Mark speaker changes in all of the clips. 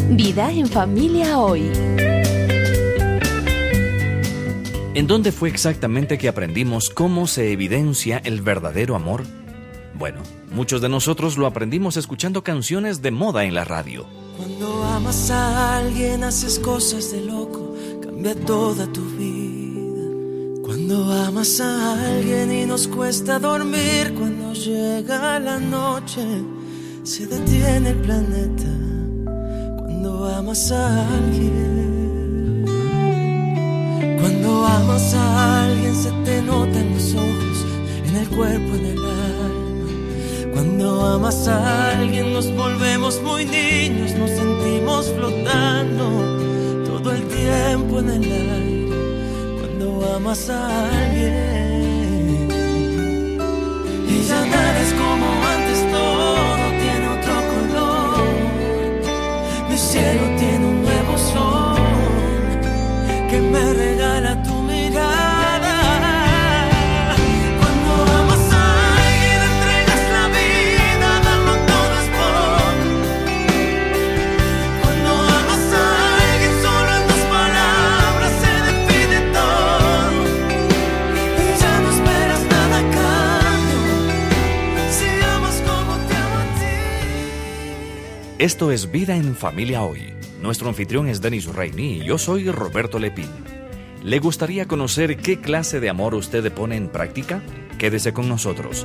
Speaker 1: Vida en familia hoy.
Speaker 2: ¿En dónde fue exactamente que aprendimos cómo se evidencia el verdadero amor? Bueno, muchos de nosotros lo aprendimos escuchando canciones de moda en la radio.
Speaker 3: Cuando amas a alguien haces cosas de loco, cambia toda tu vida. Cuando amas a alguien y nos cuesta dormir, cuando llega la noche se detiene el planeta. Cuando amas a alguien, cuando amas a alguien se te nota en los ojos, en el cuerpo, en el alma. Cuando amas a alguien nos volvemos muy niños, nos sentimos flotando todo el tiempo en el aire. Cuando amas a alguien y ya nada es como antes, todo tiene otro color. Mi cielo tiene un nuevo sol que me regala tu mirada. Cuando amas a alguien entregas la vida, darlo todo es por. Cuando amas a alguien solo en dos palabras se define todo. Y ya no esperas nada a cambio, si amas como te amo a ti.
Speaker 2: Esto es Vida en Familia Hoy. Nuestro anfitrión es Denis Reini y yo soy Roberto Lepín. ¿Le gustaría conocer qué clase de amor usted pone en práctica? Quédese con nosotros.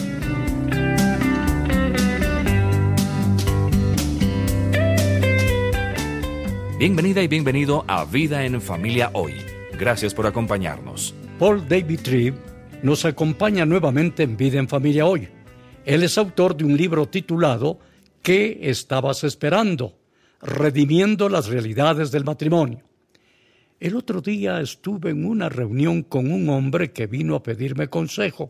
Speaker 2: Bienvenida y bienvenido a Vida en Familia Hoy. Gracias por acompañarnos.
Speaker 4: Paul David Tripp nos acompaña nuevamente en Vida en Familia Hoy. Él es autor de un libro titulado ¿Qué estabas esperando? Redimiendo las realidades del matrimonio. El otro día estuve en una reunión con un hombre que vino a pedirme consejo.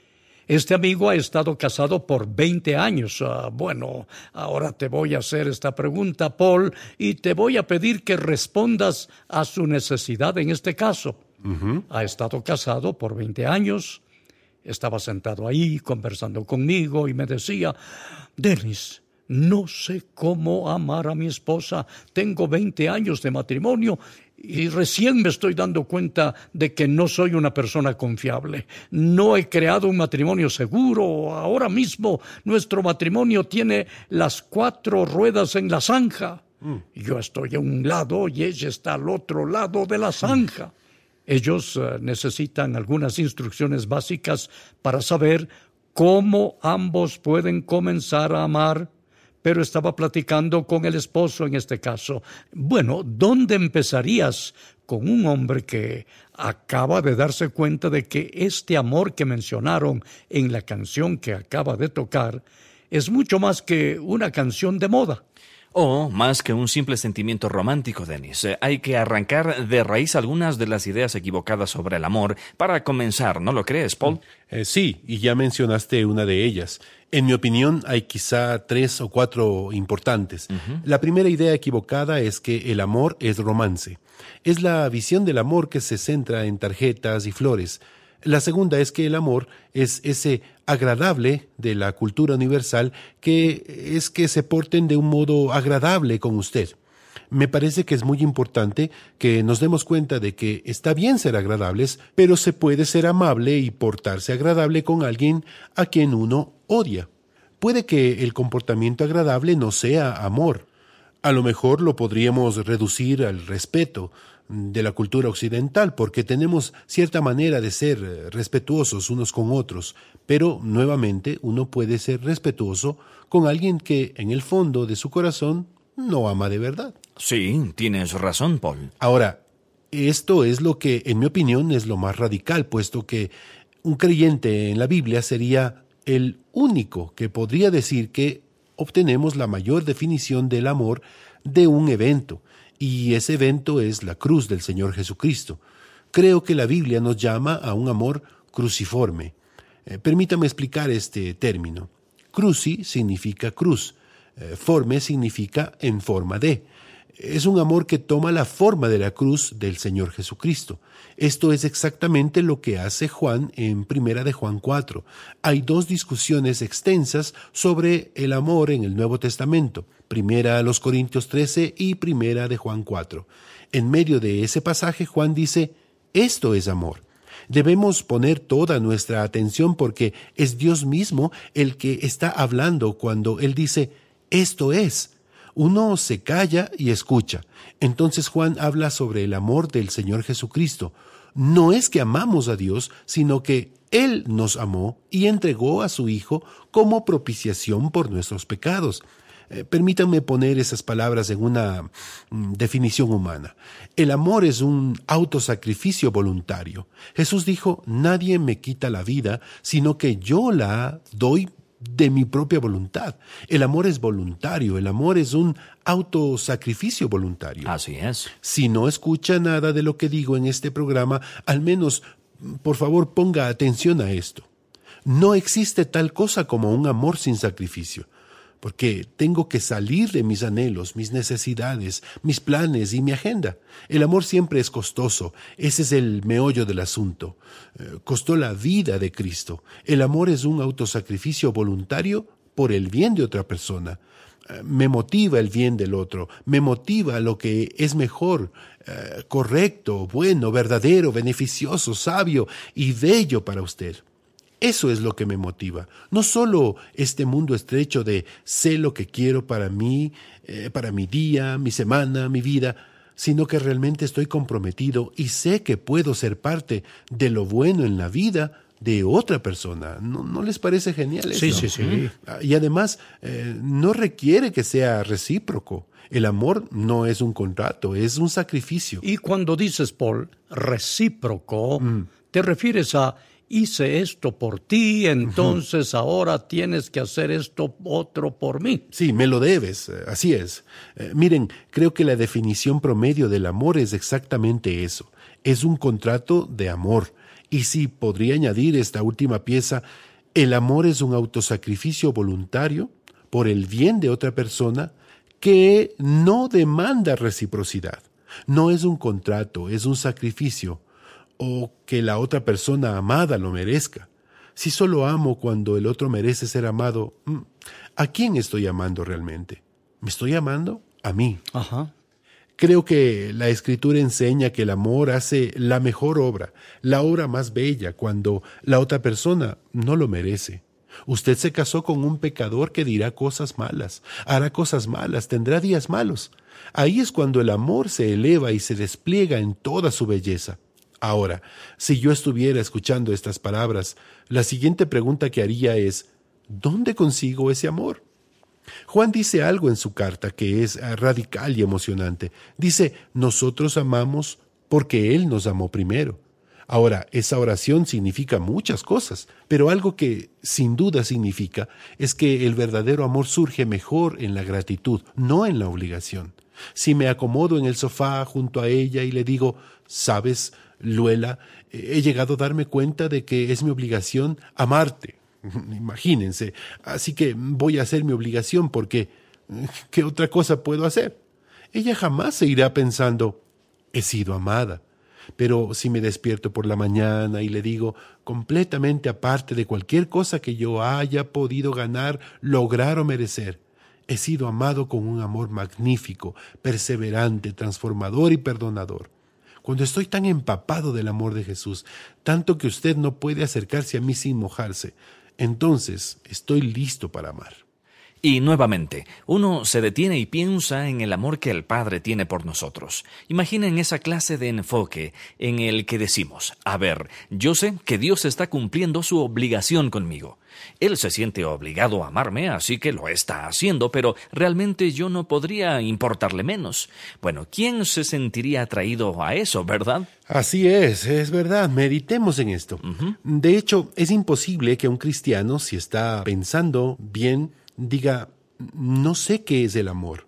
Speaker 4: Este amigo ha estado casado por 20 años. Bueno, ahora te voy a hacer esta pregunta, Paul, y te voy a pedir que respondas a su necesidad en este caso. Ha estado casado por 20 años. Estaba sentado ahí conversando conmigo y me decía, Denis, no sé cómo amar a mi esposa. Tengo 20 años de matrimonio y recién me estoy dando cuenta de que no soy una persona confiable. No he creado un matrimonio seguro. Ahora mismo nuestro matrimonio tiene las 4 ruedas en la zanja. Yo estoy a un lado y ella está al otro lado de la zanja. Ellos necesitan algunas instrucciones básicas para saber cómo ambos pueden comenzar a amar. Pero estaba platicando con el esposo en este caso. Bueno, ¿dónde empezarías con un hombre que acaba de darse cuenta de que este amor que mencionaron en la canción que acaba de tocar es mucho más que una canción de moda?
Speaker 2: O más que un simple sentimiento romántico, Denis. Hay que arrancar de raíz algunas de las ideas equivocadas sobre el amor para comenzar, ¿no lo crees, Paul?
Speaker 5: Sí, y ya mencionaste una de ellas. En mi opinión, hay quizá 3 o 4 importantes. La primera idea equivocada es que el amor es romance. Es la visión del amor que se centra en tarjetas y flores. La segunda es que el amor es ese agradable de la cultura universal que es que se porten de un modo agradable con usted. Me parece que es muy importante que nos demos cuenta de que está bien ser agradables, pero se puede ser amable y portarse agradable con alguien a quien uno odia. Puede que el comportamiento agradable no sea amor. A lo mejor lo podríamos reducir al respeto de la cultura occidental, porque tenemos cierta manera de ser respetuosos unos con otros, pero nuevamente uno puede ser respetuoso con alguien que en el fondo de su corazón no ama de verdad.
Speaker 2: Sí, tienes razón, Paul.
Speaker 5: Ahora, esto es lo que, en mi opinión, es lo más radical, puesto que un creyente en la Biblia sería el único que podría decir que obtenemos la mayor definición del amor de un evento, y ese evento es la cruz del Señor Jesucristo. Creo que la Biblia nos llama a un amor cruciforme. Permítame explicar este término. Cruci significa cruz, forme significa en forma de. Es un amor que toma la forma de la cruz del Señor Jesucristo. Esto es exactamente lo que hace Juan en 1 de Juan 4. Hay 2 discusiones extensas sobre el amor en el Nuevo Testamento, 1 los Corintios 13 y 1 de Juan 4. En medio de ese pasaje Juan dice, esto es amor. Debemos poner toda nuestra atención porque es Dios mismo el que está hablando cuando Él dice, esto es. Uno se calla y escucha. Entonces Juan habla sobre el amor del Señor Jesucristo. No es que amamos a Dios, sino que Él nos amó y entregó a su Hijo como propiciación por nuestros pecados. Permítanme poner esas palabras en una definición humana. El amor es un autosacrificio voluntario. Jesús dijo, nadie me quita la vida, sino que yo la doy de mi propia voluntad. El amor es voluntario, el amor es un autosacrificio voluntario.
Speaker 2: Así es.
Speaker 5: Si no escucha nada de lo que digo en este programa, al menos, por favor, ponga atención a esto. No existe tal cosa como un amor sin sacrificio, porque tengo que salir de mis anhelos, mis necesidades, mis planes y mi agenda. El amor siempre es costoso, ese es el meollo del asunto. Costó la vida de Cristo. El amor es un autosacrificio voluntario por el bien de otra persona. Me motiva el bien del otro, me motiva lo que es mejor, correcto, bueno, verdadero, beneficioso, sabio y bello para usted. Eso es lo que me motiva. No solo este mundo estrecho de sé lo que quiero para mí, para mi día, mi semana, mi vida, sino que realmente estoy comprometido y sé que puedo ser parte de lo bueno en la vida de otra persona. ¿No les parece genial eso?
Speaker 4: Sí.
Speaker 5: Y además, no requiere que sea recíproco. El amor no es un contrato, es un sacrificio.
Speaker 4: Y cuando dices, Paul, recíproco, te refieres a hice esto por ti, entonces ahora tienes que hacer esto otro por mí.
Speaker 5: Sí, me lo debes, así es. Miren, creo que la definición promedio del amor es exactamente eso. Es un contrato de amor. Y sí, podría añadir esta última pieza, el amor es un autosacrificio voluntario por el bien de otra persona que no demanda reciprocidad. No es un contrato, es un sacrificio, o que la otra persona amada lo merezca. Si solo amo cuando el otro merece ser amado, ¿a quién estoy amando realmente? ¿Me estoy amando? A mí.
Speaker 4: Ajá.
Speaker 5: Creo que la Escritura enseña que el amor hace la mejor obra, la obra más bella, cuando la otra persona no lo merece. Usted se casó con un pecador que dirá cosas malas, hará cosas malas, tendrá días malos. Ahí es cuando el amor se eleva y se despliega en toda su belleza. Ahora, si yo estuviera escuchando estas palabras, la siguiente pregunta que haría es, ¿dónde consigo ese amor? Juan dice algo en su carta que es radical y emocionante. Dice, nosotros amamos porque Él nos amó primero. Ahora, esa oración significa muchas cosas, pero algo que sin duda significa es que el verdadero amor surge mejor en la gratitud, no en la obligación. Si me acomodo en el sofá junto a ella y le digo, ¿sabes, Luela, he llegado a darme cuenta de que es mi obligación amarte? Imagínense, así que voy a hacer mi obligación porque ¿qué otra cosa puedo hacer? Ella jamás se irá pensando, he sido amada. Pero si me despierto por la mañana y le digo, completamente aparte de cualquier cosa que yo haya podido ganar, lograr o merecer, he sido amado con un amor magnífico, perseverante, transformador y perdonador. Cuando estoy tan empapado del amor de Jesús, tanto que usted no puede acercarse a mí sin mojarse, entonces estoy listo para amar.
Speaker 2: Y nuevamente, uno se detiene y piensa en el amor que el Padre tiene por nosotros. Imaginen esa clase de enfoque en el que decimos, a ver, yo sé que Dios está cumpliendo su obligación conmigo. Él se siente obligado a amarme, así que lo está haciendo, pero realmente yo no podría importarle menos. Bueno, ¿quién se sentiría atraído a eso, verdad?
Speaker 5: Así es verdad, meditemos en esto. De hecho, es imposible que un cristiano, si está pensando bien, diga, no sé qué es el amor.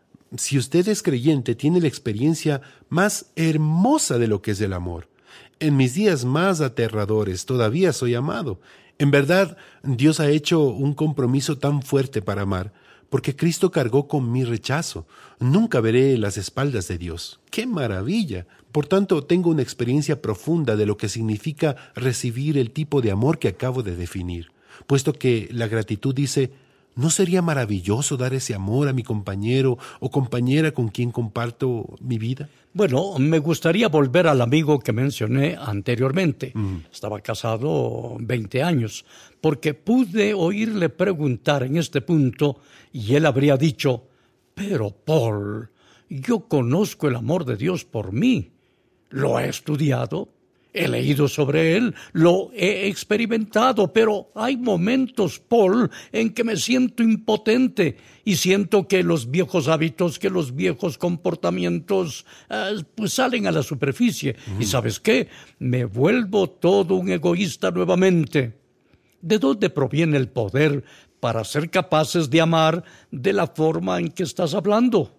Speaker 5: Si usted es creyente, tiene la experiencia más hermosa de lo que es el amor. En mis días más aterradores todavía soy amado. En verdad, Dios ha hecho un compromiso tan fuerte para amar, porque Cristo cargó con mi rechazo. Nunca veré las espaldas de Dios. ¡Qué maravilla! Por tanto, tengo una experiencia profunda de lo que significa recibir el tipo de amor que acabo de definir, puesto que la gratitud dice: ¿no sería maravilloso dar ese amor a mi compañero o compañera con quien comparto mi vida?
Speaker 4: Bueno, me gustaría volver al amigo que mencioné anteriormente. Estaba casado 20 años, porque pude oírle preguntar en este punto y él habría dicho: pero Paul, yo conozco el amor de Dios por mí. Lo he estudiado, he leído sobre él, lo he experimentado, pero hay momentos, Paul, en que me siento impotente y siento que los viejos hábitos, que los viejos comportamientos, pues salen a la superficie. ¿Y sabes qué? Me vuelvo todo un egoísta nuevamente. ¿De dónde proviene el poder para ser capaces de amar de la forma en que estás hablando?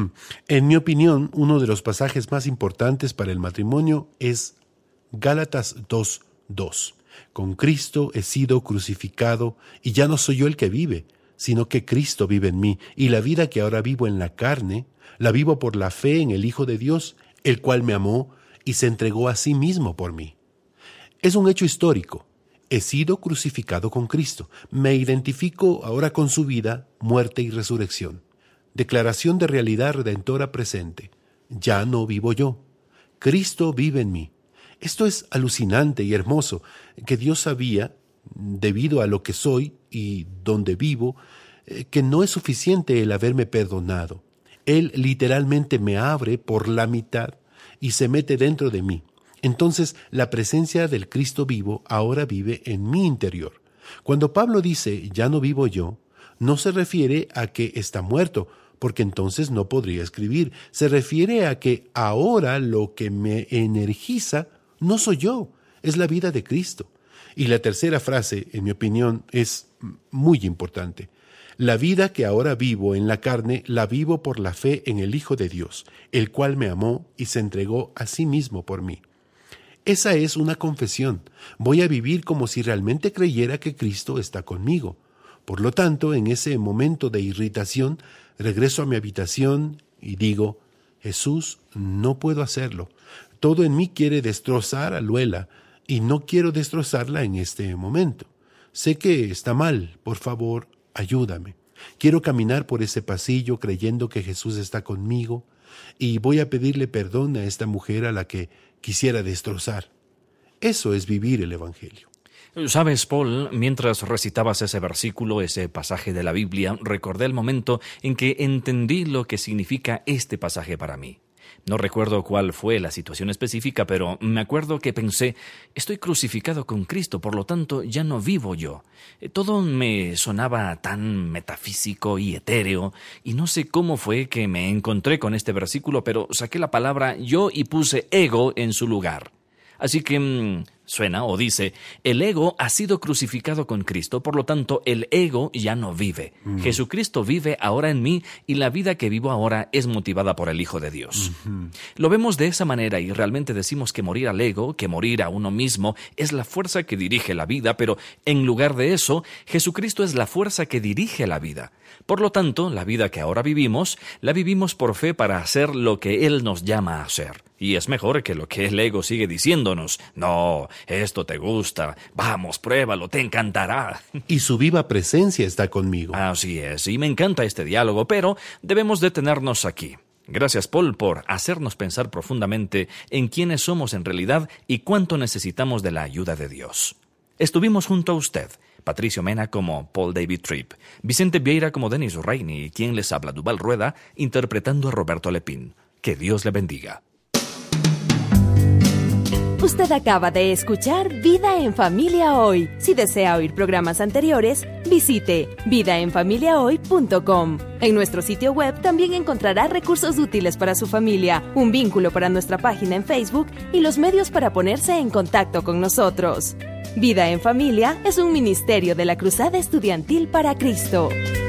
Speaker 5: En mi opinión, uno de los pasajes más importantes para el matrimonio es Gálatas 2:2. Con Cristo he sido crucificado, y ya no soy yo el que vive, sino que Cristo vive en mí, y la vida que ahora vivo en la carne, la vivo por la fe en el Hijo de Dios, el cual me amó y se entregó a sí mismo por mí. Es un hecho histórico. He sido crucificado con Cristo. Me identifico ahora con su vida, muerte y resurrección. Declaración de realidad redentora presente. Ya no vivo yo. Cristo vive en mí. Esto es alucinante y hermoso, que Dios sabía, debido a lo que soy y donde vivo, que no es suficiente el haberme perdonado. Él literalmente me abre por la mitad y se mete dentro de mí. Entonces, la presencia del Cristo vivo ahora vive en mi interior. Cuando Pablo dice, ya no vivo yo, no se refiere a que está muerto, porque entonces no podría escribir. Se refiere a que ahora lo que me energiza no soy yo, es la vida de Cristo. Y la tercera frase, en mi opinión, es muy importante. La vida que ahora vivo en la carne, la vivo por la fe en el Hijo de Dios, el cual me amó y se entregó a sí mismo por mí. Esa es una confesión. Voy a vivir como si realmente creyera que Cristo está conmigo. Por lo tanto, en ese momento de irritación, regreso a mi habitación y digo: Jesús, no puedo hacerlo. Todo en mí quiere destrozar a Luela y no quiero destrozarla en este momento. Sé que está mal, por favor, ayúdame. Quiero caminar por ese pasillo creyendo que Jesús está conmigo y voy a pedirle perdón a esta mujer a la que quisiera destrozar. Eso es vivir el Evangelio.
Speaker 2: Sabes, Paul, mientras recitabas ese versículo, ese pasaje de la Biblia, recordé el momento en que entendí lo que significa este pasaje para mí. No recuerdo cuál fue la situación específica, pero me acuerdo que pensé: estoy crucificado con Cristo, por lo tanto ya no vivo yo. Todo me sonaba tan metafísico y etéreo, y no sé cómo fue que me encontré con este versículo, pero saqué la palabra yo y puse ego en su lugar. Así que suena o dice: el ego ha sido crucificado con Cristo, por lo tanto el ego ya no vive. Jesucristo vive ahora en mí y la vida que vivo ahora es motivada por el Hijo de Dios. Lo vemos de esa manera y realmente decimos que morir al ego, que morir a uno mismo, es la fuerza que dirige la vida, pero en lugar de eso, Jesucristo es la fuerza que dirige la vida. Por lo tanto, la vida que ahora vivimos, la vivimos por fe para hacer lo que Él nos llama a hacer. Y es mejor que lo que el ego sigue diciéndonos: no, esto te gusta, vamos, pruébalo, te encantará.
Speaker 5: Y su viva presencia está conmigo.
Speaker 2: Así es, y me encanta este diálogo, pero debemos detenernos aquí. Gracias, Paul, por hacernos pensar profundamente en quiénes somos en realidad y cuánto necesitamos de la ayuda de Dios. Estuvimos junto a usted, Patricio Mena como Paul David Tripp, Vicente Vieira como Denis Rainey y quien les habla, Duval Rueda, interpretando a Roberto Lepín. Que Dios le bendiga.
Speaker 1: Usted acaba de escuchar Vida en Familia Hoy. Si desea oír programas anteriores, visite vidaenfamiliahoy.com. En nuestro sitio web también encontrará recursos útiles para su familia, un vínculo para nuestra página en Facebook y los medios para ponerse en contacto con nosotros. Vida en Familia es un ministerio de la Cruzada Estudiantil para Cristo.